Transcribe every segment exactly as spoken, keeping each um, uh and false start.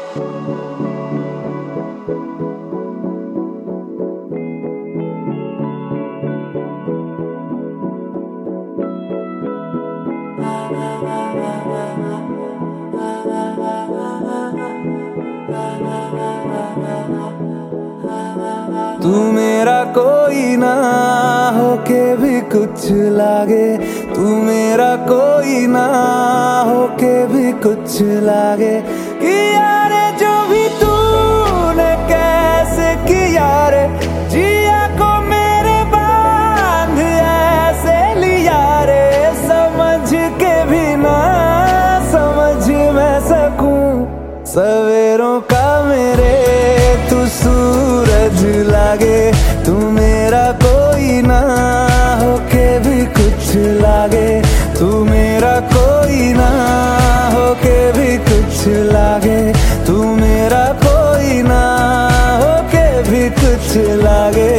तू मेरा कोई ना होके भी कुछ लागे, तू मेरा कोई ना होके भी कुछ लागे। किया रे जो भी तूने कैसे किया रे, जिया को मेरे बांध ऐसे लिया रे। समझ के भी ना समझ मैं सकूं सवेरों का मेरे तू सूरज लागे। तू मेरा कोई ना होके भी कुछ लागे, तू मेरा कोई ना होके भी कुछ लागे, तू मेरा कोई ना होके भी कुछ लागे।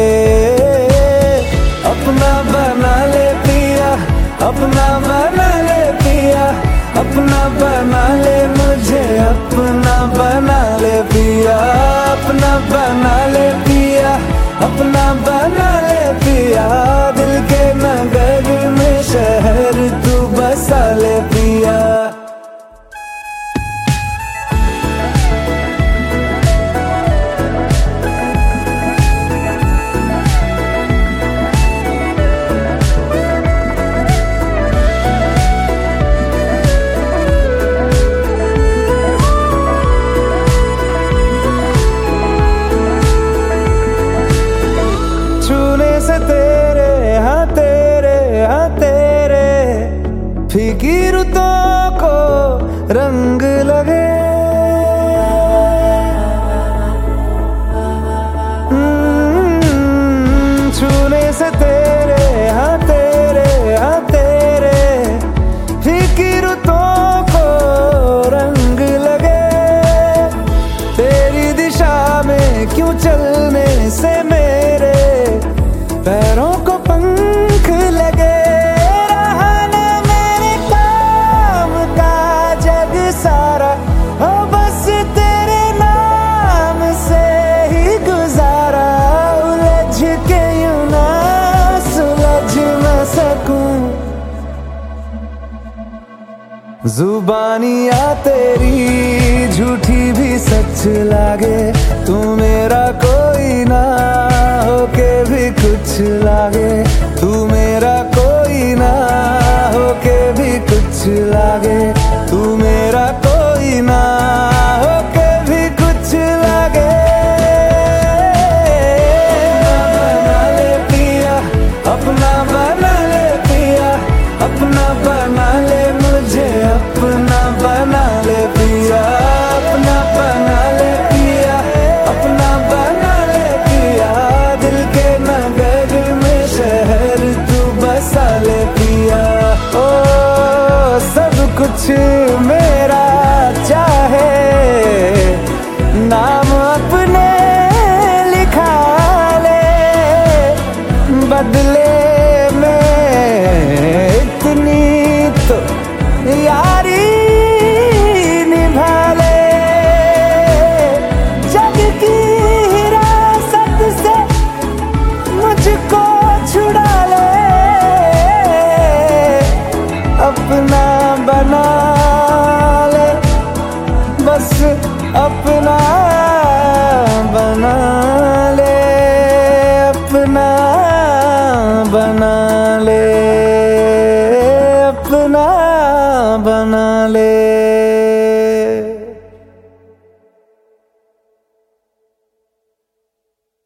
अपना बना ले पिया, अपना बना ले पिया, अपना बना ले मुझे, अपना बना ले पिया, अपना बना ले पिया, अपना बना ले पिया। दिल के नगर में शहर तू बसा ले पिया। से तेरे हाँ तेरे हाँ तेरे फीकी रुतों को रंग लगे। छूने से तेरे हाँ तेरे हाँ तेरे फीकी रुतों को रंग लगे। तेरी दिशा में क्यों चलने से मेरे पैरों को पंख लगे। रहा न मेरे काम का जग सारा, हो बस तेरे नाम से ही गुजारा। उलझ के यूं ना सुलझ न सकूं, जुबानियाँ तेरी झूठी भी सच लागे। तू मेरा कोई ना होके भी कुछ लागे, तू मेरा कोई ना होके भी कुछ लागे, तू मेरा कोई ना होके भी कुछ लागे। अपना बना ले पिया, अपना बना ले पिया, अपना बना ले मुझे, अपना बना ले पिया, अपना बना ले पिया, अपना बना ले पिया। दिल के नगर में शहर तू बसा ले पिया। ओ सब कुछ मेरा चाहे, नाम अपने लिखा ले, बदले में इतनी तो यारी निभा ले। जग की हिरासत से मुझको छुड़ा ले, अपना बना ले, बस अपना